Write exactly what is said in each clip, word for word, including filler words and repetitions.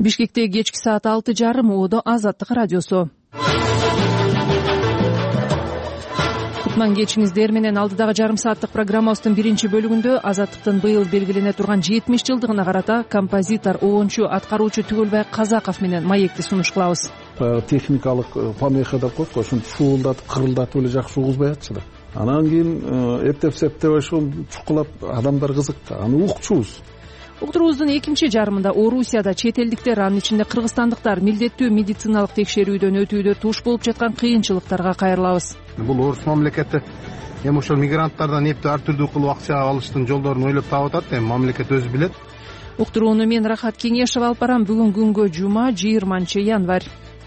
Бишкекте кечки саат алты жарым Оодо Азаттык радиосу. Кутман кечиңиздер менен алдыдагы жарым сааттык программабыздын биринчи бөлүгүндө Азаттыктын быйыл белгилене турган жетимиш жылдыгына карата композитор, оончу, аткаруучу Түгөлбай Казаков менен маекти сунуш кылабыз. Баягы техникалык помеха деп коет го, ошентип шуулдатып, кырылдатып эле жакшы угузбай атчы да. Анан кийин эптеп-септеп ошо чукулап адамдар кызыкты. Аны укчубуз. Уктуруубуздун экинчи жарымында Орусияда чет элдиктер, анын ичинде кыргызстандыктар милдеттүү медициналык текшерүүдөн өтүүдө туш болуп жаткан кыйынчылыктарга кайрылабыз. Бул орус мамлекети эми ошол мигранттардан эпти ар түрдүү кылып акча алыштын жолдорун ойлоп таап атат. Эми мамлекет өзү билет. Уктурууну мен Рахат Кеңешева алып барам. Бүгүн күнгө жума, жыйырманчы январь.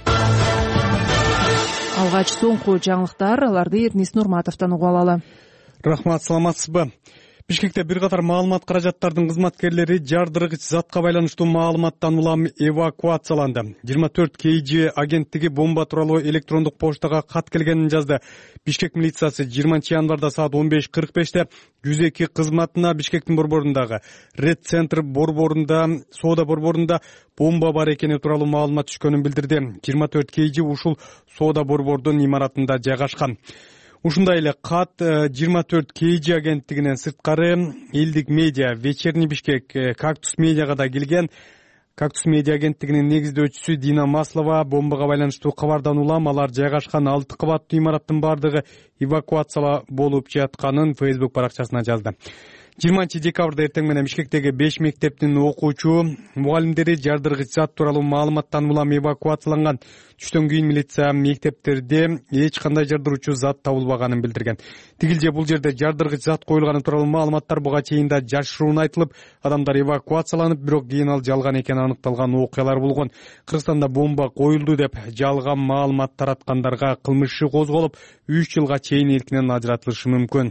Алгач соңку жаңылыктар, аларды Эрнис Нурматовдон угуп алалы. Рахмат, саламатсызбы? Бишкекте бир катар маалымат каражаттардын кызматкерлери жардыргыч затка байланыштуу маалыматтан улам эвакуацияланды. жыйырма төрт кей жи агенттиги бомба тууралуу электрондук поштага кат келгенин жазды. Бишкек милициясы жыйырманчы январда саат он беш кырк беште жүз эки кызматына Бишкектин борборундагы Ред Центр борборунда, соода борборунда бомба бар экени тууралуу маалымат түшкөнүн билдирди. жыйырма төрт кей жи ушул соода борбордун имаратында жайгашкан. Ушундай эле кат жыйырма төрт кей жи агенттигинен сырткары Элдик медиа, Вечерний Бишкек, Кактус медиага да келген. Кактус медиа агенттигинин негиздөөчүсү Дина Маслова бомбага байланыштуу кабардан улам алар жайгашкан алты кабаттуу имараттын бардыгы эвакуациялаа болуп жатканын Facebook баракчасына жазды. жыйырманчы декабрда эртең менен Бишкектеги беш мектептин окуучу мугалимдери жардыргыч зат тууралуу маалыматтан улам эвакуацияланган. Түштөн кийин милиция мектептерде эч кандай жардыруучу зат табылбаганын билдирген. Тигилже бул жерде жардыргыч зат коюлганы тууралуу маалыматтар буга чейин да жашыруун айтылып, адамдар эвакуацияланып, бирок кийин ал жалган экени аныкталган окуялар болгон. Кыргызстанда бомба коюлду деп жалган маалымат тараткандарга кылмыш иши козголуп, үч жылга чейин эркинен ажыратылышы мүмкүн.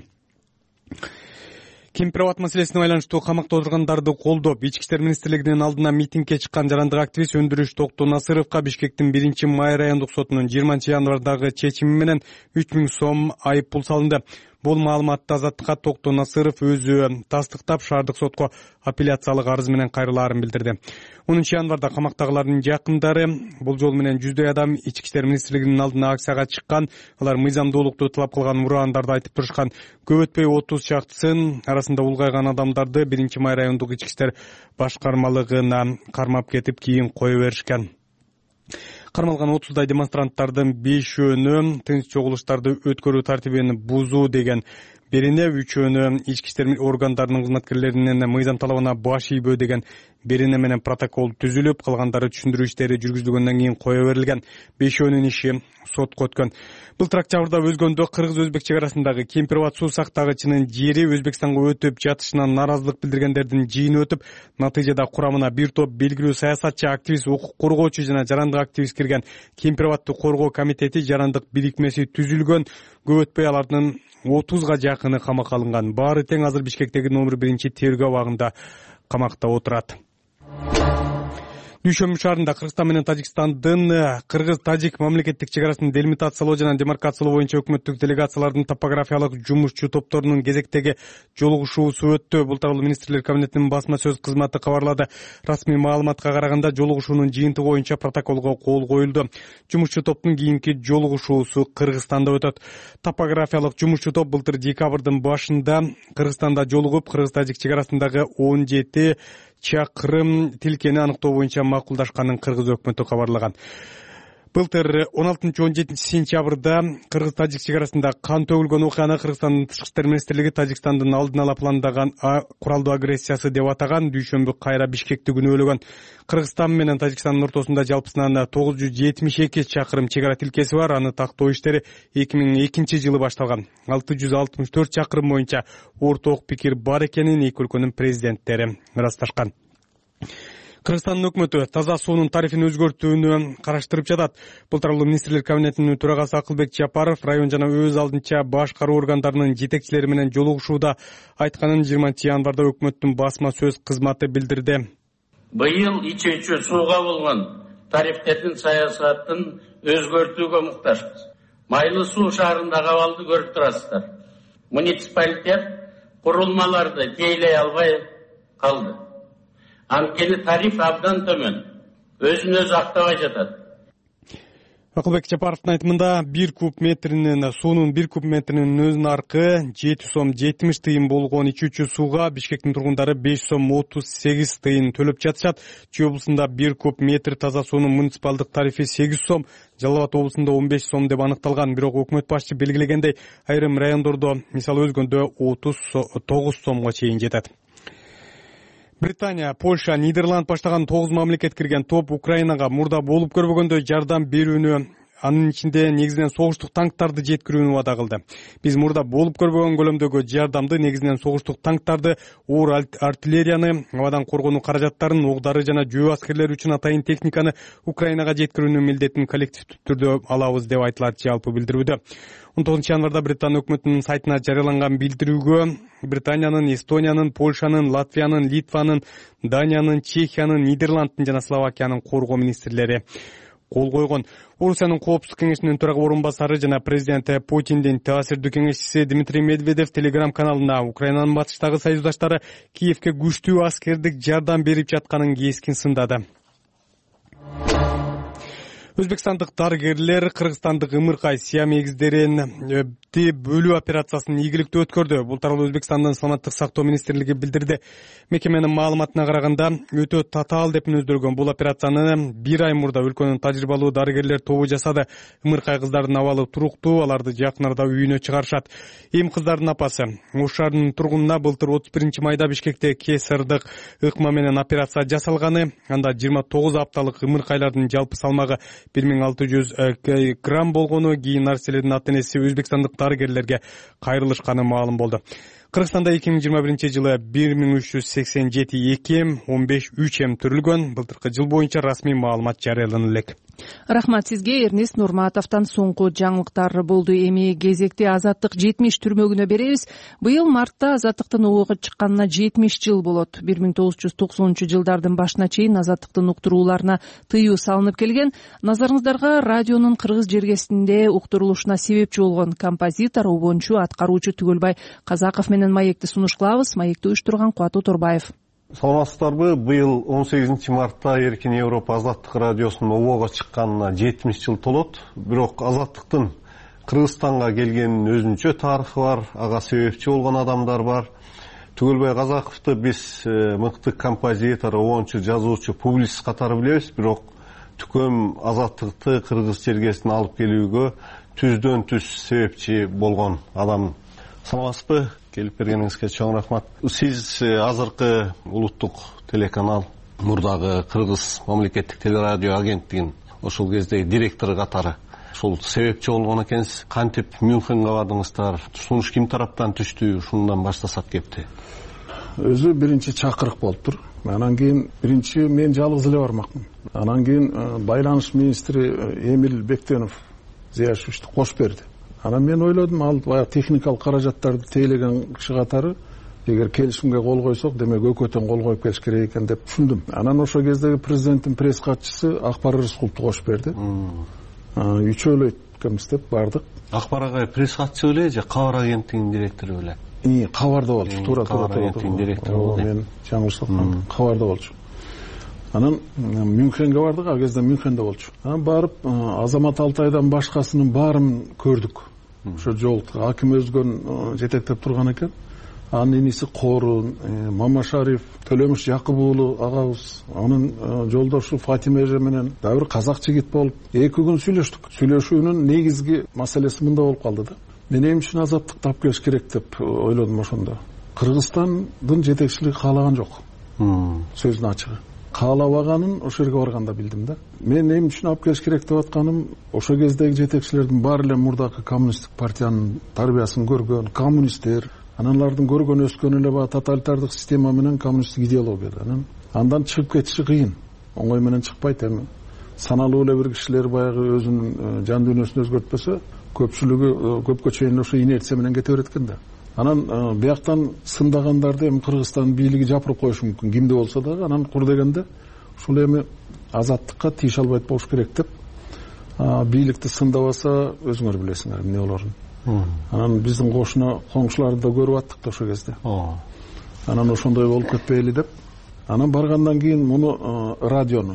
Кемпир-абад маселесине байланыштуу камакта отургандарды колдоп, Ички иштер министрлигинин алдына митингге чыккан жарандык активист Өндүрүш Токту Насыровго Бишкектин биринчи май райондук сотунун жыйырманчы январдагы чечими менен үч миң сом айып пул салынды. Бул маалыматты Азаттыкка Токту Насыров өзү тастыктап, шаардык сотко апелляциялык арыз менен кайрылаарын билдирди. онунчу январда камактагылардын жакындары бул жол менен жүздөй адам Ички иштер министрлигинин алдына акцияга чыккан. Алар мыйзамдуулукту талап кылган ураандарды айтып турушкан. Көп өтпөй отуз чактысын арасында улгайган адамдарды биринчи май райондук Ички иштер башкармалыгына кармап кетип, кийин кое беришкен. Кармалган отуздай демонстранттардын бешөөнү тынч чогулуштарды өткөрүү тартибин бузуу деген берине, үчөөнү ички иштер органдарынын кызматкерлеринин мыйзам талабына баш ийбөө деген берине менен протокол түзүлүп, калгандары түшүндүрүү иштери жүргүзүлгөндөн кийин кое берилген. Бешөөнүн иши сотко өткөн. Былтыр октябрда өзгөндө кыргыз-өзбек чек арасындагы Кемпир-абад суу сактагычынын жери Өзбекстанга өтүп жатышынан наразылык билдиргендердин жыйыны өтүп, натыйжада курамына бир топ белгилүү саясатчы, активист, укук коргоочу жана жарандык активист кирген. Кемпир-абадты коргоо комитети, жарандык бирикмеси түзүлгөн. Көп өтпөй алардын отузга жакыны камакка алынган. Баары тең азыр Бишкектеги номер биринчи тергөө абагында камакта отурат. Дүйшөмбү шаарында Кыргызстан менен Тажикстандын Кыргыз-Тажик мамлекеттик чек арасын делимитациялоо жана демаркациялоо боюнча өкмөттүк делегациялардын топографиялык жумушчу топторунун кезектеги жолугушуусу өттү. Бул тууралуу министрлер кабинетинин басма сөз кызматы кабарлады. Расмий маалыматка караганда жолугушуунун жыйынтыгы боюнча протоколго кол коюлду. Жумушчу топтун кийинки жолугушуусу Кыргызстанда өтөт. Топографиялык жумушчу топ былтыр декабрдын башында Кыргызстанда жолугуп, Кыргыз-Тажик чек арасындагы он жети чакырым тилкени аныктоо боюнча макулдашканын Кыргыз өкмөтү кабарлаган. Былтыр он алтынчы он жетинчи сентябрда Кыргыз-Тажик чек арасында кан төгүлгөн окуяны Кыргызстандын тышкы иштер министрлиги Тажикстандын алдын ала пландаган куралдуу агрессиясы деп атаган. Дүйшөмбү кайра Бишкекти күнөөлөгөн. Кыргызстан менен Тажикстандын ортосунда жалпысынан тогуз жүз жетимиш эки чакырым чек ара тилкеси бар. Аны тактоо иштери эки миң экинчи жылы башталган. алты жүз алтымыш төрт чакырым боюнча орток пикир бар экенин эки өлкөнүн президенттери ырасташкан. Кыргызстандын өкмөтү таза суунун тарифин өзгөртүүнү караштырып жатат. Бул тууралуу министрлер кабинетинин төрагасы Акылбек Жапаров район жана өз алдынча башкаруу органдарынын жетекчилери менен жолугушууда айтканын жыйырманчы январда өкмөттүн басма сөз кызматы билдирди. Быйыл ичинчи сууга болгон тарифтердин саясатын өзгөртүүгө муктажбыз. Майлы суу шаарындагы абалды көрүп турасыздар. Муниципалитет курулмаларды тейлей албай калды. Анткени тариф абдан төмөн. өзүн өзү актабай жатат. Акылбек Жапаровдун айтымында бир куб метринин суунун бир куб метринин өзү наркы жети сом жетимиш тыйын болгон ичүүчү сууга Бишкектин тургундары беш сом отуз сегиз тыйын төлөп жатышат. Чүй облусунда бир куб метр таза суунун муниципалдык тарифи сегиз сом, Жалал Абад облусунда он беш сом деп аныкталган. Бирок өкмөт башчы белгилегендей, айрым райондордо, мисалы өзгөндө отуз тогуз сомго чейин жетет. Британия, Польша, Нидерланд баштаган тогуз мамлекет кирген топ Украинага мурда болуп көрбөгөндөй жардам берүүнү, анын ичинде негизинен согуштук танктарды жеткирүүнү вада кылды. Биз мурда болуп көрбөгөн көлөмдөгү жардамды, негизинен согуштук танктарды, оор артиллерияны, абадан коргонуу каражаттарын, оқ-дары жана жөө аскерлери үчүн атайын техниканы Украинага жеткирүүнүн милдетин коллективдүү түрдө алабыз деп айтылат жалпы билдирүүдө. он тогузунчу январда Британия өкмөтүнүн сайтына жарыяланган билдирүүгө Британиянын, Эстониянын, Польшанын, Латвиянын, Литванын, Даниянын, Чехиянын, Нидерландтын жана Словакиянын коргоо министрлери кол койгон. Орусиянын коопсуздук кеңешинин төрагы орун басары жана президент Путиндин таасирдүү кеңешчиси Дмитрий Медведев Телеграм каналында Украинанын батыштагы союздаштары Киевке күчтүү аскердик жардам берип жатканын кескин сындады. Өзбекстандык дарыгерлер кыргызстандык ымыркай сиам эгиздерин бөлүү операциясын ийгиликтүү өткөрдү. Бул тууралуу Өзбекстандын саламаттык сактоо министрлиги билдирди. Мекеменин маалыматына караганда, өтө татаал деп мүнөздөлгөн бул операцияны бир ай мурда өлкөнүн тажрыйбалуу дарыгерлер тобу жасады. Ымыркай кыздардын абалы туруктуу, аларды жакын арада үйүнө чыгарышат. Эми кыздардын апасы Ош шаарынын тургунуна былтыр отуз биринчи майда Бишкекте кесардык ыкма менен операция жасалганы, анда жыйырма тогуз апталык ымыркайлардын жалпы салмагы бир миң алты жүз грамм болгону, кийин нарселердин ата энеси өзбекстандык дарыгерлерге кайрылышканы маалым болду. Кыргызстанда эки миң жыйырма биринчи жылы бир миң үч жүз сексен жети эки, он беш үч эм төрүлгөн. Былтыркы жыл боюнча расмий маалымат жарыялана элек. Рахмат сизге, Эрнест Нурматовдон соңку жаңылыктар болду. Эми кезекти Азаттык жетимиш түрмөгүнө беребиз. Быйыл мартта Азаттыктын убагы чыкканына жетимиш жыл болот. бир миң тогуз жүз токсонунчу жылдардын башына чейин Азаттыктын уктурууларына тыюу салынып келген. Назарыңыздарга радионун кыргыз жергесинде уктурулушуна себепчи болгон композитор, обончу, аткаруучу Түгөлбай Казаков менен маекти сунуш кылабыз. Маекти уюштурган Кубат Оторбаев. Саламатсыздарбы? Быйыл он сегизинчи мартта Эркин Европа Азаттык радиосунун убага чыкканына жетимиш жыл толот. Бирок Азаттыктын Кыргызстанга келгенинин өзүнчө тарыхы бар, ага себепчи болгон адамдар бар. Түгөлбай Казаковду биз мыкты композитор, обончу, жазуучу, публицист катары билебиз, бирок түкөм Азаттыкты кыргыз жергесине алып келүүгө түздөн түз себепчи болгон адам. Саламатсызбы? Келип бергениңизге чоң рахмат. Сиз азыркы улуттук телеканал, мурдагы Кыргыз мамлекеттик телерадио агенттигинин ошол кездеги директору катары ошол себепчи болгон экенсиз. Кантип Мюнхенге бардыңыздар? Сунуш ким тараптан түштү? Ушундан баштасак кепти. Өзү биринчи чакырык болуптур. Анан кийин биринчи мен жалгыз эле бармакмын. Анан кийин байланыш министри Эмил Бектенов Зияшевичти кошуп берди. Анан мен ойлодум, ал баягы техникалык каражаттарды тейлеген киши катары эгер келишимге кол койсок, демек өкөтөн кол коюп келиш керек экен деп түшүндүм. Анан ошол кездеги президенттин пресс катчысы Акбар Рыскуловду кошуп берди. Үчөөлөй экенбиз деп бардык. Акбар агай пресс катчысы беле же Кабар агенттигинин директору беле? И, Кабарда болчу, туура туура. Кабар агенттигинин директору болду. Мен жаңылышсам, Кабарда болчу. Анан Мюнхенге бардык, ал кезде Мюнхенде болчу. Анан барып Азамат Алтайдан башкасынын баарын көрдүк. Ошо жолду аким өзгөн жетектеп турган экен. Анын иниси Корун, Мамашариф, Төлөмүш Жакып уулу агабыз, анын жолдошу Фатима эже менен дагы бир казак жигит болуп, эки күн сүйлөштүк. Сүйлөшүүнүн негизги маселеси мында болуп калды да. Мен эми үчүн азаттык тап келиш керек деп ойлодум ошондо. Кыргызстандын жетекчилиги каалаган жок. Сөздүн ачыгы. Каалабаганын ошол жерге барганда билдим да. Мен эми үчүн алып келиш керек деп атканым, ошол кездеги жетекчилердин баары эле мурдагы коммунисттик партиянын тарбиясын көргөн коммунисттер, аналардын көргөн өскөн эле баягы тоталитардык система менен коммунисттик идеология. Анан андан чыгып кетиши кыйын. Оңой менен чыкпайт. Эми саналуу эле бир кишилер баягы өзүнүн жан дүйнөсүн өзгөртпөсө, көпчүлүгү көпкө чейин ошо инерция менен кете берет экен да. Анан бияктан сындагандарды эми Кыргызстан бийлиги жапырып коюшу мүмкүн, кимде болсо дагы. Анан кур дегенде ушул эми азаттыкка тийише албайт болуш керек деп, бийликти сындабаса өзүңөр билесиңер эмне болорун. Анан биздин кошуна коңшуларды да көрүп аттык да ошол кезде. Анан ошондой болуп кетпейли деп. Анан баргандан кийин муну радиону,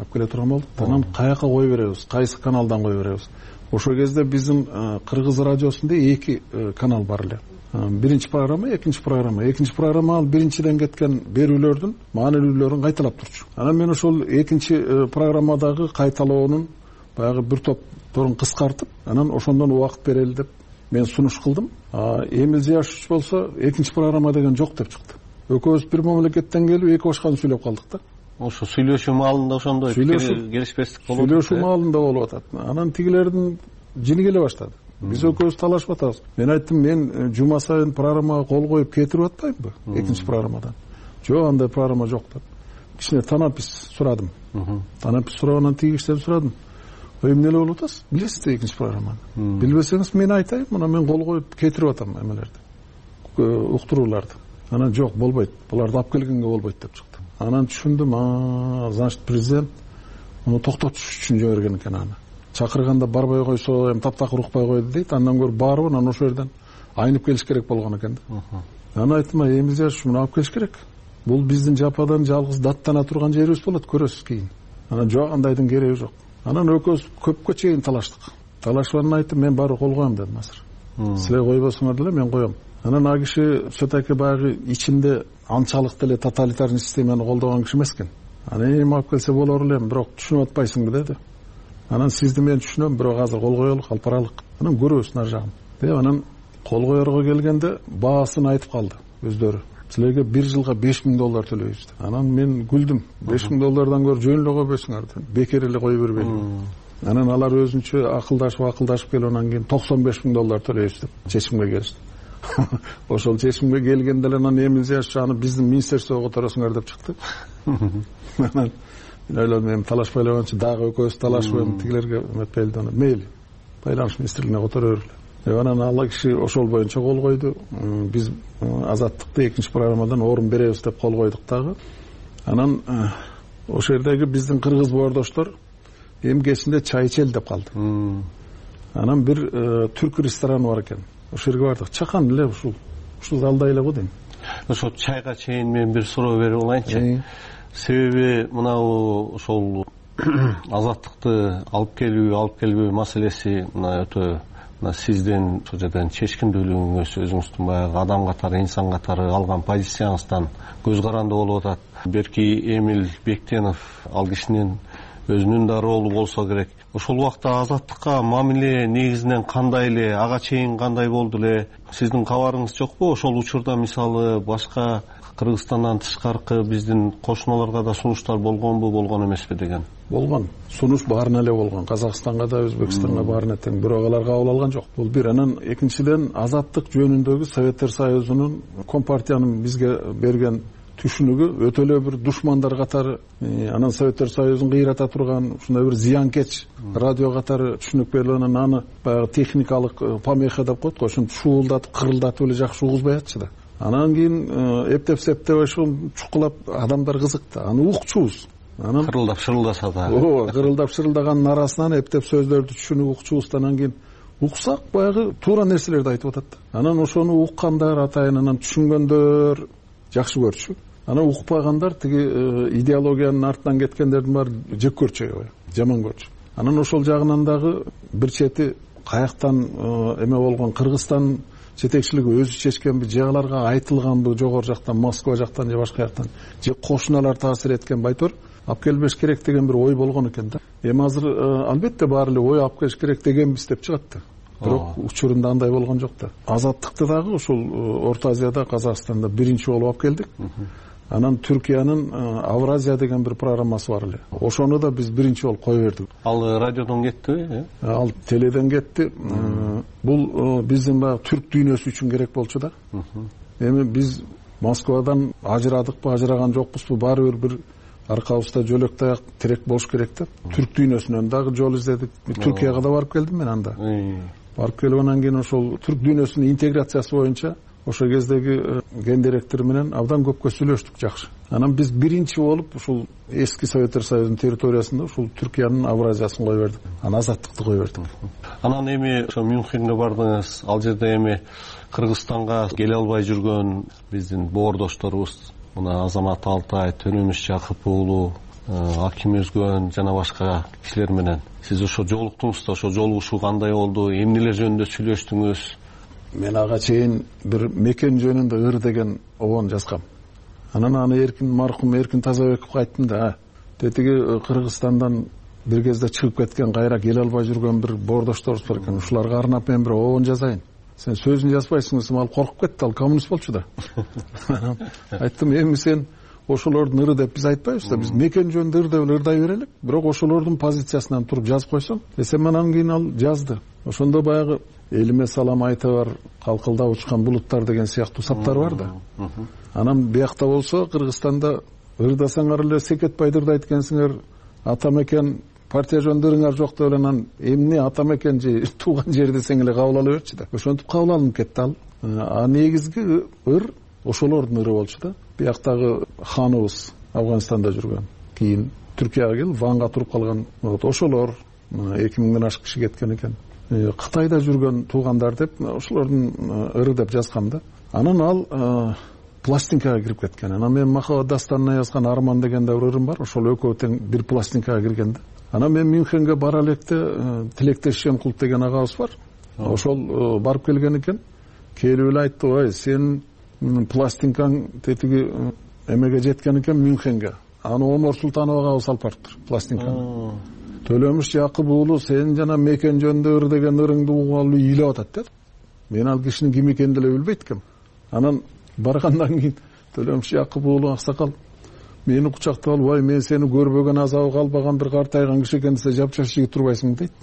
алып келе турган болдук. Анан каяка кое беребиз, кайсы каналдан кое беребиз. Ошол кезде биздин кыргыз радиосунда эки канал бар эле. Биринчи программа, экинчи программа. Экинчи программа ал биринчиден кеткен берүүлөрдүн маанилүүлөрүн кайталап турчу. Анан мен ошол экинчи программадагы кайталоонун баягы бир топторун кыскартып, анан ошондон убакыт берели деп мен сунуш кылдым. Эмил Зияшевич болсо экинчи программа деген жок деп чыкты. Экөөбүз бир мамлекеттен келип эки башканы сүйлөп калдык да. Ошо сүйлөшүү маалында ошондой келишпестик болуп атат. Сүйлөшүү маалында болуп атат. Анан тигилердин жини келе баштады. Биз экөөбүз талашып атабыз. Мен айттым, мен жума сайын программага кол коюп кетирип атпаймынбы экинчи программадан? Жок, андай программа жок деп. Кичине танапис сурадым. Танапис сурагандан тиги кишиден сурадым. Ой, эмне эле болуп атасыз? Билесиз да экинчи программаны? Билбесеңиз мен айтайын, мына мен кол коюп кетирип атам эмелерди. Уктурууларды. Анан жок, болбойт. Буларды алып келгенге болбойт деп чыкты. Анан түшүндүм, а, значит, президент муну токтотуш үчүн жиберген экен аны. Чакырганда барбай койсо, эми таптакыр укпай койду дейт. Андан көрүп барып, анан ошол жерден айнып келиш керек болгон экен да. Анан айттым, Эмил Зияшевич, муну алып келиш керек. Бул биздин жападан жалгыз даттана турган жерибиз болот, көрөсүз кийин. Анан жок, андайдын кереги жок. Анан экөөбүз көпкө чейин талаштык. Талашып анан айттым, мен баары кол коем дедим азыр. Силер койбосуңар деле, мен коем. Анан а киши все-таки баягы ичинде анчалык деле тоталитарный системаны колдогон киши эмес экен. Анан эми алып келсе болор элем, бирок түшүнүп атпайсыңбы деди. Анан сизди мен түшүнөм, бирок азыр кол коелук, алып баралык. Анан көрөбүз нар жагын. Деп анан кол коерго келгенде баасын айтып калды өздөрү. Силерге бир жылга беш миң доллар төлөйбүз деп. Анан мен күлдүм. беш миң доллардан көрө жөн эле койбойсуңар деп. Бекер эле кое бербейли. Анан алар өзүнчө акылдашып акылдашып келип анан кийин токсон беш миң доллар төлөйбүз деп чечимге келишти. Ошол чечимге келгенде эле анан Эмил Зияшевич аны биздин министерствого которосуңар деп чыкты. Анан мен ойлодум, эми талашпай эле койгончу дагы экөөбүз талашып эми тигилерге эметпейли деп. Мейли, байланыш министрлигине которо берели. Эми анан ал киши ошол боюнча кол койду. Биз Азаттыкты экинчи программадан орун беребиз деп кол койдук дагы. Анан ошол жердеги биздин кыргыз боордоштор эми кечинде чай ичели деп калды. Анан бир түрк рестораны бар экен. Ошол жерге бардык. Чакан эле ушул ушул залда эле го дейм. Ошо чайга чейин мен бир суроо берип алайынчы. Себеби мынау ошол азаттыкты алып келүү, алып келбөө маселеси мына өтө мына сиздин ошол жерден чечкиндүүлүгүңүз, өзүңүздүн баягы адам катары, инсан катары алган позицияңыздан көз каранды болуп атат. Берки Эмил Бектенов ал кишинин өзүнүн да ролу болсо керек. Ошол убакта азаттыкка мамиле негизинен кандай эле, ага чейин кандай болду эле? Сиздин кабарыңыз жокпу? Ошол учурда мисалы башка Кыргызстандан тышкаркы биздин кошуналарга да сунуштар болгонбу, болгон эмеспи деген? Болгон. Сунуш баарына эле болгон. Казакстанга да, Өзбекстанга баарына тең, бирок алар кабыл алган жок. Бул бир. Анан экинчиден азаттык жөнүндөгү Советтер Союзунун Компартиянын бизге берген түшүнүгү өтө эле бир душмандар катары, анан Советтер Союзун кыйрата турган ушундай бир зыянкеч радио катары түшүнүк берилип, анан аны баягы техникалык помеха деп коет го, ошентип шуулдатып, кырылдатып эле жакшы угузбай атчы да. Анан кийин эптеп септеп ошол чукулап адамдар кызыкты. Аны укчубуз. Анан кырылдап шырылдаса да. Ооба, кырылдап шырылдаганын арасынан эптеп сөздөрдү түшүнүп укчубуз. Анан кийин уксак баягы туура нерселерди айтып атат. Анан ошону уккандар атайын, анан түшүнгөндөр жакшы көрчү. Анан укпагандар тиги идеологиянын артынан кеткендердин баары жек көрчү, жаман көрчү. Анан ошол жагынан дагы бир чети каяктан эме болгон, Кыргызстан жетекчилиги өзү чечкенби, же аларга айтылганбы, жогору жактан, Москва жактан же башка жактан, же кошуналар таасир эткен, байтор алып келбеш керек деген бир ой болгон экен да. Эми азыр албетте баары эле ой алып келиш керек дегенбиз деп чыгат да. Бирок учурунда андай болгон жок да. Азаттыкты дагы ушул Орто Азияда, Казакстанда биринчи болуп алып келдик. Анан Түркиянын Авразия деген бир программасы бар эле. Ошону да биз биринчи болуп кое бердик. Ал радиодон кеттиби? Ал теледен кетти. Бул биздин баягы түрк дүйнөсү үчүн керек болчу да. Эми биз Москвадан ажырадыкпы, ажыраган жокпузбу, баары бир бир аркабызда жөлөк таяк тирек болуш керек деп. Түрк дүйнөсүнөн дагы жол издедик. Түркияга да барып келдим мен анда. Барып келип анан кийин ошол түрк дүйнөсүнүн интеграциясы боюнча ошол кездеги ген директор менен абдан көпкө сүйлөштүк жакшы. Анан биз биринчи болуп ушул эски Советтер Союзунун территориясында ушул Түркиянын Авразиясын кое бердик. Анан азаттыкты кое бердик. Анан эми ошо Мюнхенге бардыңыз. Ал жерде эми Кыргызстанга келе албай жүргөн биздин боордошторубуз, мына Азамат Алтай, Төнөмүш Жакып уулу, аким өзгөн жана башка кишилер менен сиз ошо жолуктуңуз да, ошо жолугушуу кандай болду, эмнелер жөнүндө сүйлөштүңүз? Мен ага чейин бир мекен жөнүндө ыр деген обон жазгам. Анан аны Эркин маркум Эркин Тазабековго айттым да, тетиги Кыргызстандан бир кезде чыгып кеткен, кайра келе албай жүргөн бир боордошторубуз бар экен. Ушуларга арнап мен бир обон жазайын. Сен сөзүн жазбайсың, ал коркуп кетти, ал коммунист болчу да. Айттым, эми сен ошолордун ыры деп биз айтпайбыз да, биз мекен жөнүндө ыр деп ырдай берелик, бирок ошолордун позициясынан туруп жазып койсоң, десем анан кийин ал жазды. Ошондо баягы элиме салам айта бар, калкылдап учкан булуттар деген сыяктуу саптар бар да. Анан биякта болсо Кыргызстанда ырдасаңар эле Секетбайды ырдайт экенсиңер, ата мекен партия жөнүндө ырыңар жок деп эле, анан эмне ата мекен же тууган жер десең эле кабыл ала берчи да. Ошентип кабыл алынып кетти ал. А негизги ыр ошолордун ыры болчу да. Бияктагы ханыбыз Афганистанда жүргөн, кийин Түркияга келип Ванга туруп калган. Ошолор эки миңден ашык киши кеткен экен. Кытайда жүргөн туугандар деп ошолордун ыры деп жазгам да. Анан ал пластинкага кирип кеткен. Анан мен Махабат дастанына жазган Арман деген да бир ырым бар. Ошол экөө тең бир пластинкага кирген да. Анан мен Мюнхенге бара электе Тилектеш Шемкулт деген агабыз бар. Ошол барып келген экен. Келип эле айтты, ой, сен пластинкаң тетиги эмеге жеткен экен Мюнхенге. Аны Омар Султанов агабыз алып барыптыр пластинканы. Төлөмүш Жакып уулу, сен жана мекен жөнүндө ыр деген ырыңды угуп ыйлап атат деп. Мен ал кишинин ким экенин деле билбейт экем. Анан баргандан кийин Төлөмүш Жакып уулу аксакал мени кучактап алып, ой, мен сени көрбөгөн, азабы калбаган бир картайган киши экен десе, жапжаш жигит турбайсың дейт.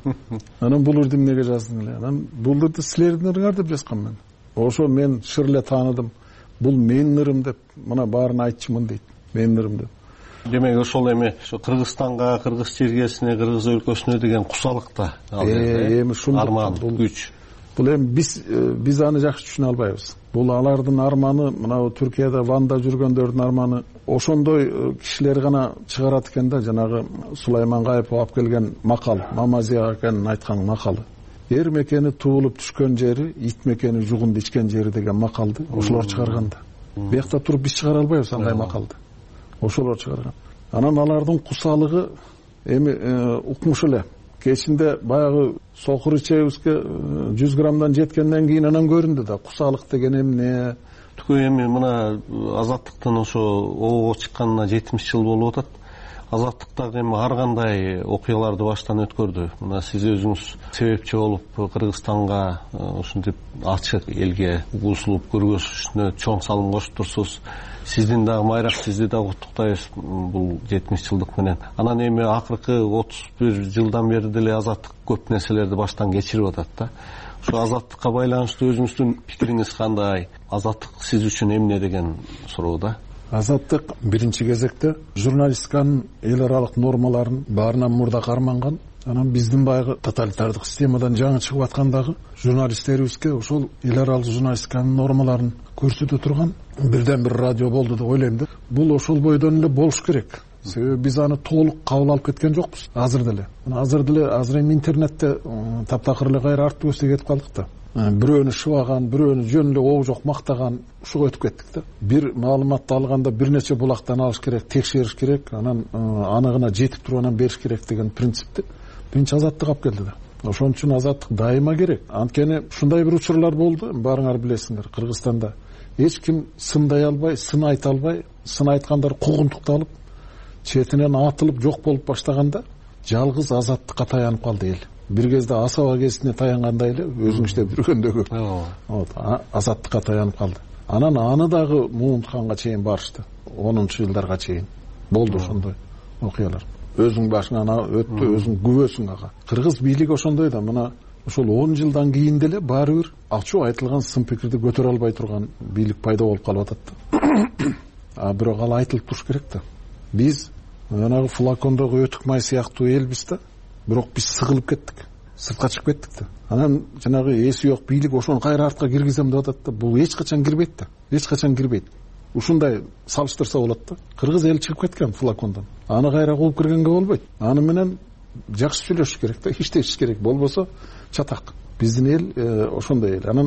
Анан бул ырды эмнеге жаздың эле? Анан бул ырды силердин ырыңар деп жазгам мен. Ошо мен шыр эле тааныдым. Бул менин ырым деп, мына баарын айтчумун дейт. Менин ырым деп. Демек ошол эми ошо Кыргызстанга, кыргыз чергесине, кыргыз өлкөсүнө деген кусалык да. Эми ушундук арман, күч. Бул эми биз биз аны жакшы түшүнө албайбыз. Бул алардын арманы, мына Түркияда Ванда жүргөндөрдүн арманы. Ошондой кишилер гана чыгарат экен да, жанагы Сулайман Кайыпов алып келген макал, Мамазия акенин айткан макалы. Эр мекени туулуп түшкөн жери, ит мекени жугунду ичкен жери деген макалды ошолор чыгарган да. Биякта туруп биз чыгара албайбыз андай макалды. Ошолор чыгарган. Анан алардын кусалыгы эми укмуш эле. Кечинде баягы сокур ичебизге жүз граммдан жеткенден кийин анан көрүндү да, кусалык деген эмне. Түкө эми мына Азаттыктын ошо обого чыкканына жетимиш жыл болуп атат. Азаттыктагы эми ар кандай окуяларды баштан өткөрдү. Мына сиз өзүңүз себепчи болуп Кыргызстанга ушинтип ачык элге угулушулуп көргөзүшүнө чоң салым коштурсуз. Сиздин дагы майрак, сизди дагы куттуктайбыз бул жетимиш жылдык менен. Анан эми акыркы отуз бир жылдан бери деле Азаттык көп нерселерди баштан кечирип атат да. Ошо азаттыкка байланыштуу өзүңүздүн пикириңиз кандай? Азаттык сиз үчүн эмне деген суроо да. Азаттык биринчи кезекте журналистиканын эл аралык нормаларын баарынан мурда карманган. Анан биздин баягы тоталитардык системадан жаңы чыгып аткандагы журналисттерибизге ошол эл аралык журналистиканын нормаларын көрсөтө турган бирден бир радио болду деп ойлойм да. Бул ошол бойдон эле болуш керек. Себеби биз аны толук кабыл алып кеткен жокпуз азыр деле. Азыр деле азыр эми интернетте таптакыр эле кайра артты көзгө кетип калдык да. Бирөөнү шыбаган, бирөөнү жөн эле оо жок мактаган, ушуга өтүп кеттик да. Бир маалыматты алганда бир нече булактан алыш керек, текшериш керек, анан аныгына жетип туруп анан бериш керек деген принципти биринчи Азаттык алып келди да. Ошон үчүн Азаттык дайыма керек. Анткени ушундай бир учурлар болду, баарыңар билесиңер, Кыргызстанда эч ким сындай албай, сын айта албай, сын айткандар куугунтукталып, четинен атылып жок болуп баштаганда жалгыз Азаттыкка таянып калды эл. Бир кезде Асаба кезине таянгандай эле өзүң иштеп жүргөндөгү. Вот, Азаттыкка таянып калды. Анан аны дагы муунтканга чейин барышты. онунчу жылдарга чейин болду ошондой окуялар. Өзүң башыңан өттү, өзүң күбөсүң ага. Кыргыз бийлиги ошондой да, мына ошол он жылдан кийин деле баары бир ачуу айтылган сын пикирди көтөрө албай турган бийлик пайда болуп калып атат да. А бирок ал айтылып туруш керек да. Биз жанагы флакондогу өтүк май сыяктуу элбиз да. Бирок биз сыгылып кеттик. Сыртка чыгып кеттик да. Анан жанагы эси жок бийлик ошону кайра артка киргизем деп атат да. Бул эч качан кирбейт да. Эч качан кирбейт. Ушундай салыштырса болот да. Кыргыз эл чыгып кеткен флакондон. Аны кайра кууп киргенге болбойт. Аны менен жакшы сүйлөшүш керек да, иштешиш керек. Болбосо чатак. Биздин эл ошондой эл. Анан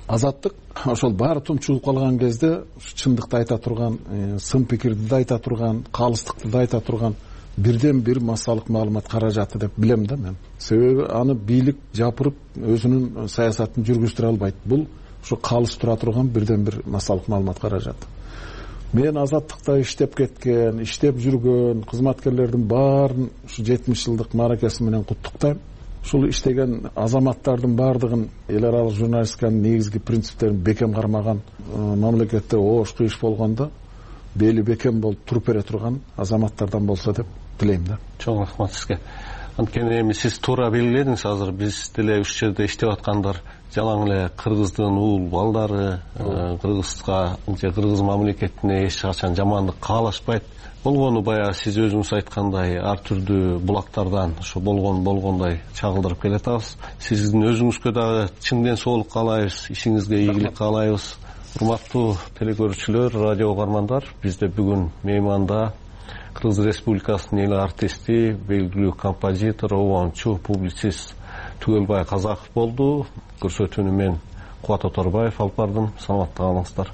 Азаттык ошол баары тумчулуп калган кезде чындыкты айта турган, сын пикирди да айта турган, калыстыкты да айта турган бирден бир массалык маалымат каражаты деп билем да мен. Себеби аны бийлик жапырып өзүнүн саясатын жүргүздүрө албайт. Бул ушу калыс тура турган бирден бир массалык маалымат каражаты. Мен Азаттыкта иштеп кеткен, иштеп жүргөн кызматкерлердин баарын ушу жетимиш жылдык мааракеси менен куттуктайм. Ушул иштеген азаматтардын баардыгын эл аралык журналистиканын негизги принциптерин бекем кармаган, мамлекетте оошку иш болгондо бели бекем болуп туруп бере турган азаматтардан болсо деп тилейм да. Чоң рахмат сизге. Анткени эми сиз туура белгиледиңиз, азыр биз деле үч жерде иштеп аткандар жалаң эле кыргыздын уул балдары, кыргызга же кыргыз мамлекетине эч качан жамандык каалашпайт. Болгону баягы сиз өзүңүз айткандай ар түрдүү булактардан ошо болгон болгондой чагылдырып келатабыз. Сиздин өзүңүзгө дагы чын ден соолук каалайбыз, ишиңизге ийгилик каалайбыз. Урматтуу телекөрүүчүлөр, радио угармандар, бизде бүгүн мейманда Кыргыз Республикасынын эл артисти, белгилүү композитор, обончу, публицист Түгөлбай Казаков болду. Көрсөтүүнү мен Кубат Оторбаев алып бардым. Саламатта калыңыздар.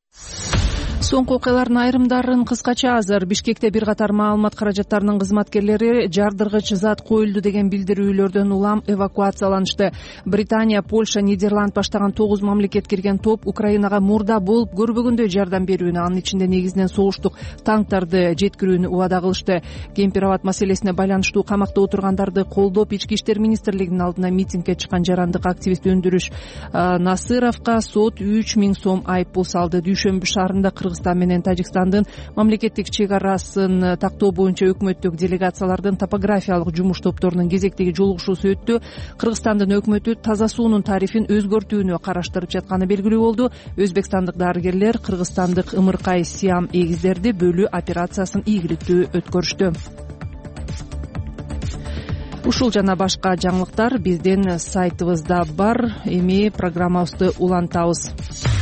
Соңку окуялардын айрымдарын кыскача азыр Бишкекте бир катар маалымат каражаттарынын кызматкерлери жардыргыч зат коюлду деген билдирүүлөрдөн улам эвакуацияланышты. Британия, Польша, Нидерланд баштаган тогуз мамлекет кирген топ Украинага мурда болуп көрбөгөндөй жардам берүүнү, анын ичинде негизинен согуштук танктарды жеткирүүнү убада кылышты. Кемпир-абад маселесине байланыштуу камакта отургандарды колдоп Ички иштер министрлигинин алдына митингге чыккан жарандык активист Өндүрүш Насыровго сот үч миң сом айыппул салды. Дүйшөмбү шаарында Кыргызстан менен Тажикстандын мамлекеттик чек арасын тактоо боюнча өкмөттүк делегациялардын топографиялык жумуш топторунун кезектеги жолугушуусу өттү. Кыргызстандын өкмөтү таза суунун тарифин өзгөртүүнү караштырып жатканы белгилүү болду. Өзбекстандык дарыгерлер кыргызстандык ымыркай Сиам эгиздерди бөлүү операциясын ийгиликтүү өткөрүштү. Ушул жана башка жаңылыктар биздин сайтыбызда бар. Эми программабызды улантабыз.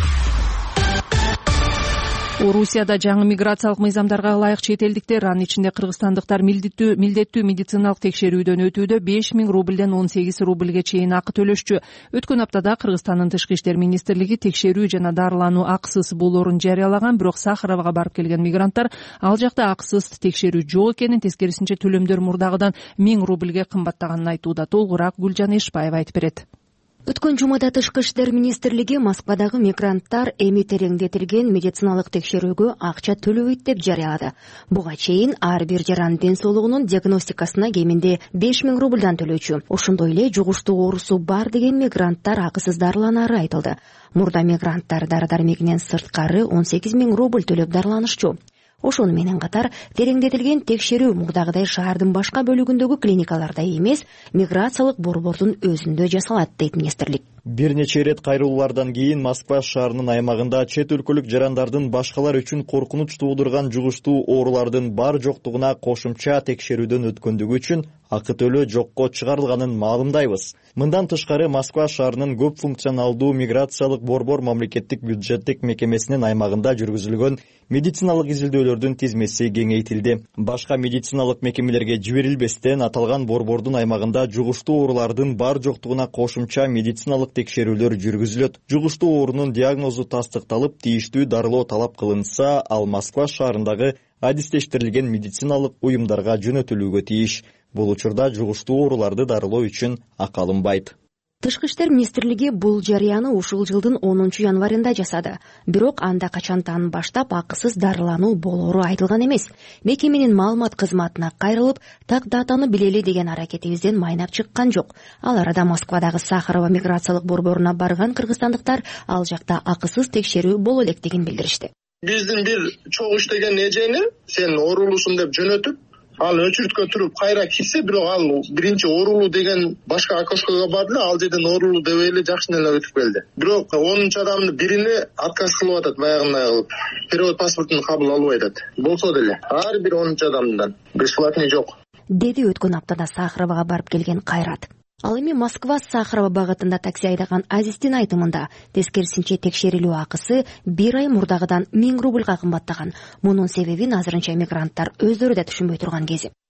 Орусияда жаңы миграциялык мыйзамдарга ылайык чет элдиктер, анын ичинде кыргызстандыктар милдеттүү милдеттүү медициналык текшерүүдөн өтүүдө беш миң рубльден он сегиз рубльге чейин акы төлөшчү. Өткөн аптада Кыргызстандын Тышкы иштер министрлиги текшерүү жана дарылануу акысыз болоорун жарыялаган, бирок Сахаровага барып келген мигранттар ал жакта акысыз текшерүү жок экенин, тескерисинче төлөмдөр мурдагыдан миң рубльге кымбаттаганын айтууда. Толугураак Гүлжан Эшбаева айтып берет. Өткөн жумада Тышкы иштер министрлиги Москвадагы мигранттар эми тереңдетилген медициналык текшерүүгө акча төлөбөйт деп жарыялады. Буга чейин ар бир жаран ден соолугунун диагностикасына кеминде беш миң рубльдан төлөөчү. Ошондой эле жугуштуу оорусу бар деген мигранттар акысыз дарыланары айтылды. Мурда мигранттар дары-дармегинен сырткары он сегиз миң рубль төлөп дарыланышчу. Ошону менен катар тереңдетилген текшерүү мурдагыдай шаардын башка бөлүгүндөгү клиникаларда эмес, миграциялык борбордун өзүндө жасалат, дейт министрлик. Бир нече ирет кайрылуулардан кийин Москва шаарынын аймагында чет өлкөлүк жарандардын башкалар үчүн коркунуч туудурган жугуштуу оорулардын бар жоктугуна кошумча текшерүүдөн өткөндүгү үчүн акы төлөө жокко чыгарылганын маалымдайбыз. Мындан тышкары Москва шаарынын көп функционалдуу миграциялык борбор мамлекеттик бюджеттик мекемесинин аймагында жүргүзүлгөн медициналык изилдөөлөрдүн тизмеси кеңейтилди. Башка медициналык мекемелерге жиберилбестен аталган борбордун аймагында жугуштуу оорулардын бар жоктугуна кошумча медициналык текшерүүлөр жүргүзүлөт. Жугуштуу оорунун диагнозу тастыкталып, тийиштүү дарылоо талап кылынса, ал Москва шаарындагы адистештирилген медициналык уюмдарга жөнөтүлүүгө тийиш. Бул учурда жугуштуу ооруларды дарылоо үчүн акы алынбайт. Тышкы иштер министрлиги бул жарыяны ушул жылдын онунчу январында жасады. Бирок анда качантан баштап акысыз дарылануу болоору айтылган эмес. Мекеменин маалымат кызматына кайрылып, так датаны билели деген аракетибизден майнап чыккан жок. Ал арада Москвадагы Сахарова миграциялык борборуна барган кыргызстандыктар ал жакта акысыз текшерүү боло электигин билдиришти. Биздин бир чогуу иштеген эжени сен оорулусун деп жөнөтүп, ал өчүрүткө туруп кайра кирсе, бирок ал биринчи оорулуу деген башка окошкого барды, ал жерден оорулуу дебей эле жакшы эле өтүп келди. Бирок онунчу адамдын бирине отказ кылып атат, баягындай кылып. Перевод паспортун кабыл албай атат. Болсо деле ар бир онунчу адамдан бесплатный жок, деди өткөн аптада Сахаровага барып келген Кайрат. Ал эми Москва Сахарова багытында такси айдаган Азиздин айтымында тескерисинче текшерилүү акысы бир ай мурдагыдан миң рубльга кымбаттаган. Мунун себебин азырынча мигранттар өздөрү да түшүнбөй турган кези.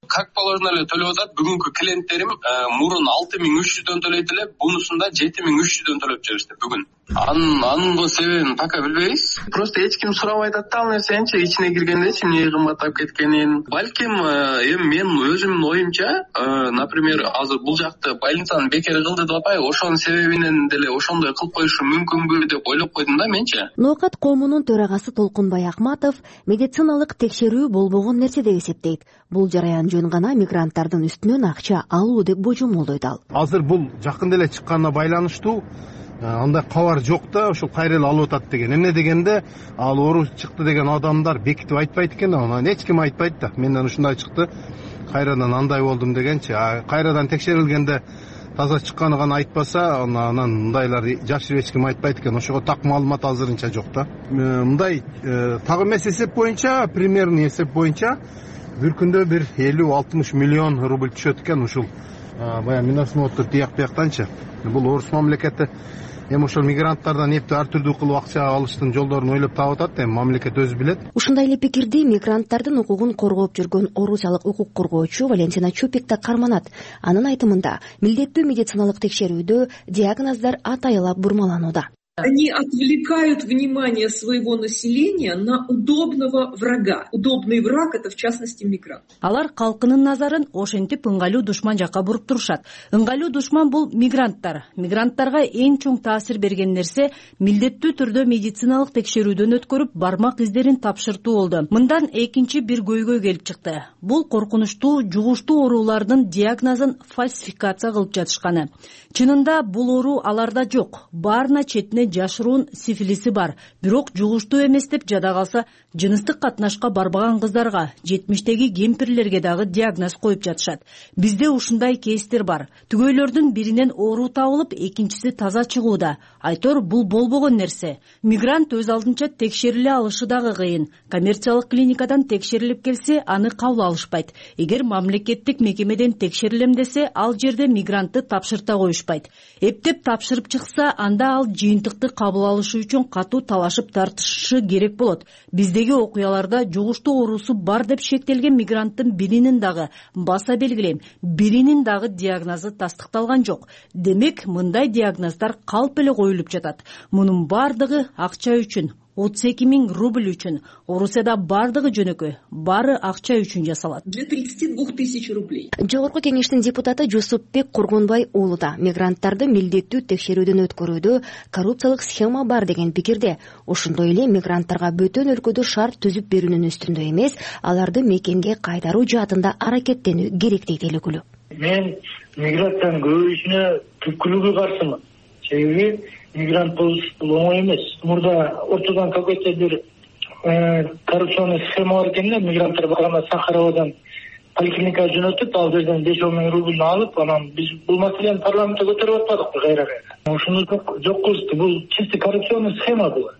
как положено эле төлөп атат. Бүгүнкү клиенттерим мурун алты миң үч жүздөн төлөйт эле, бунусунда жети миң үч жүздөн төлөп жүрүштү бүгүн. Анын анын себебин пока билбейбиз. Просто эч ким сурабай атат да ал нерсени, ичине киргендечи эмне кымбаттап кеткенин. Балким эми мен өзүмдүн оюмча, например, азыр бул жакты больницаны бекер кылды деп атпайбы, ошонун себебинен деле ошондой кылып коюшу мүмкүнбү деп ойлоп койдум да менчи. Ноокат коомунун төрагасы Толкунбай Акматов медициналык текшерүү болбогон нерсе деп эсептейт. Бул жараян жөн гана мигранттардын үстүнөн акча алуу деп божомолдойт ал. Азыр бул жакын эле чыкканына байланыштуу андай кабар жок да, ошол кайра эле алып атат деген. Эмне дегенде ал оору чыкты деген адамдар бекитип айтпайт экен да, аны эч ким айтпайт да. Менден ушундай чыкты, кайрадан андай болдум дегенчи. Кайрадан текшерилгенде таза чыкканы гана айтпаса, анан мындайлар жашырып эч ким айтпайт экен. Ошого так маалымат азырынча жок да. Мындай так эмес эсеп боюнча, примерный эсеп боюнча бир күндө бир элүү алтымыш миллион рубль түшөт экен ушул баягы миносмотр тияк бияктанчы. Бул орус мамлекети эми ошол мигранттардан эптеп ар түрдүү кылып акча алыштын жолдорун ойлоп таап атат. Эми мамлекет өзү билет. Ушундай эле пикирди мигранттардын укугун коргоп жүргөн орусиялык укук коргоочу Валентина Чупик да карманат. Анын айтымында, милдеттүү медициналык текшерүүдө диагноздар атайылап бурмаланууда. Они отвлекают внимание своего населения на удобного врага. Удобный враг — это в частности мигрант. Алар калкынын назарын ошентип ыңгайлуу душман жакка буруп турушат. Ыңгайлуу душман бул мигранттар. Мигранттарга эң чоң таасир берген нерсе милдеттүү түрдө медициналык текшерүүдөн өткөрүп бармак издерин тапшыртуу болду. Мындан экинчи бир көйгөй келип чыкты. Бул коркунучтуу, жугуштуу оорулардын диагнозун фальсификация кылып жатышканы. Чынында бул оору аларда жок. Баарына четине жашыруун сифилиси бар, бирок жугуштуу эмес деп жада калса, жыныстык катнашка барбаган кыздарга, жетимиштеги кемпирлерге дагы диагноз коюп жатышат. Бизде ушундай кейстер бар. Түгөйлөрдүн биринен оору табылып, экинчиси таза чыгууда. Айтор бул болбогон нерсе. Мигрант өз алдынча текшериле алышы дагы кыйын. Коммерциялык клиникадан текшерилип келсе, аны кабыл алышпайт. Эгер мамлекеттик мекемеден текшерилем десе, ал жерде мигрантты тапшырта коюшпайт. Эптеп тапшырып чыкса, анда ал жыйынтыкты кабыл алышы үчүн катуу талашып тартышы керек болот. Биздеги окуяларда жугуштуу оорусу бар деп шектелген мигранттын биринин дагы баса белгилем, биринин дагы диагнозу тастыкталган жок. Демек, мындай диагноздар калп эле коюлуп жатат. Мунун бардыгы акча үчүн, отуз эки миң рубль үчүн. Орусияда бардыгы жөнөкөй, баары акча үчүн жасалат. Для тридцати двух тысяч рублей. Жогорку кеңештин депутаты Жусупбек Кургунбай уулу да мигранттарды милдеттүү текшерүүдөн өткөрүүдө коррупциялык схема бар деген пикирде. Ошондой эле мигранттарга бөтөн өлкөдө шарт түзүп берүүнүн үстүндө эмес, аларды мекенге кайтаруу жаатында аракеттенүү керек дейт эл өкүлү. Мен миграциянын көбөйүшүнө түпкүлүгү каршымын. Себеби мигрант болуш бул оңой эмес. Мурда ортодон какой-то бир коррупционный схема бар экен да, мигранттар барганда Сахаровадан поликлиникага жөнөтүп, ал жерден беш он миң рубльни алып, анан биз бул маселени парламентте көтөрүп атпадыкпы кайра-кайра. Ошону жок кылышты. Бул чисто коррупционный схема бул.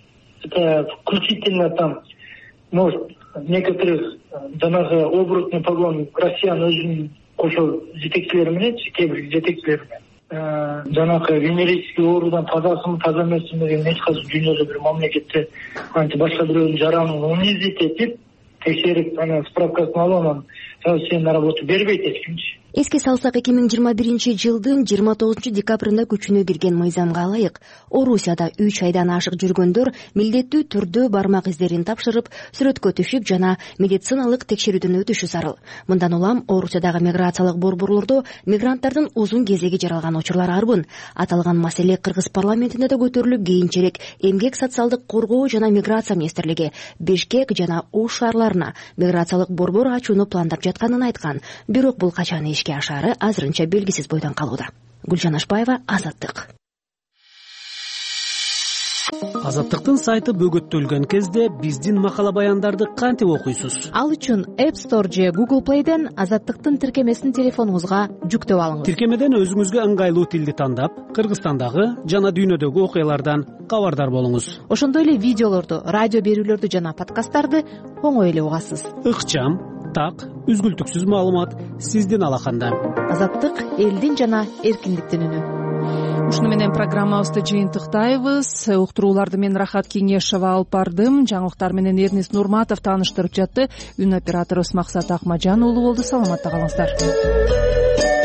Это включительно там, может, некоторых жанагы оборотный погон Россияны өзүнүн кошо жетекчилери менен, кээ бир жетекчилери менен жанагы венерический оорудан тазасымы, таза эмесими деген эч кайсы дүйнөдө бир мамлекетте антип башка бирөөнүн жаранын унизить этип, текшерип, анан справкасын алып, анан на работу бербейт эч кимчи. Эске салсак, эки миң жыйырма биринчи жылдын жыйырма тогузунчу декабрында күчүнө кирген мыйзамга ылайык, Орусияда үч айдан ашык жүргөндөр милдеттүү түрдө бармак издерин тапшырып, сүрөткө түшүп жана медициналык текшерүүдөн өтүшү зарыл. Мындан улам Орусиядагы миграциялык борборлордо мигранттардын узун кезеги жаралган учурлар арбын. Аталган маселе Кыргыз парламентинде да көтөрүлүп, кийинчерээк Эмгек социалдык коргоо жана миграция министрлиги Бишкек жана Ош шаарларына миграциялык борбор ачууну пландап жатканын айткан. Бирок бул качан ишке ашары азырынча белгисиз бойдон калууда. Гүлжан Ашбаева, Азаттык. Азаттыктын сайты бөгөттөлгөн кезде биздин макала баяндарды кантип окуйсуз? Ал үчүн App Store же Google Play'ден Азаттыктын тиркемесин телефонуңузга жүктөп алыңыз. Тиркемеден өзүңүзгө ыңгайлуу тилди тандап, Кыргызстандагы жана дүйнөдөгү окуялардан кабардар болуңуз. Ошондой эле видеолорду, радио берүүлөрдү жана подкасттарды оңой эле угасыз. Ыкчам, так, үзгүлтүксүз маалымат сиздин алаканда. Азаттык — элдин жана эркиндиктин үнү. ушуну менен программабызды жыйынтыктайбыз. Уктурууларды мен Рахат Кеңешова алып бардым. Жаңылыктар менен Эрнест Нурматов тааныштырып жатты. Үн операторубуз Максат Акмажан уулу болду. Саламатта калыңыздар.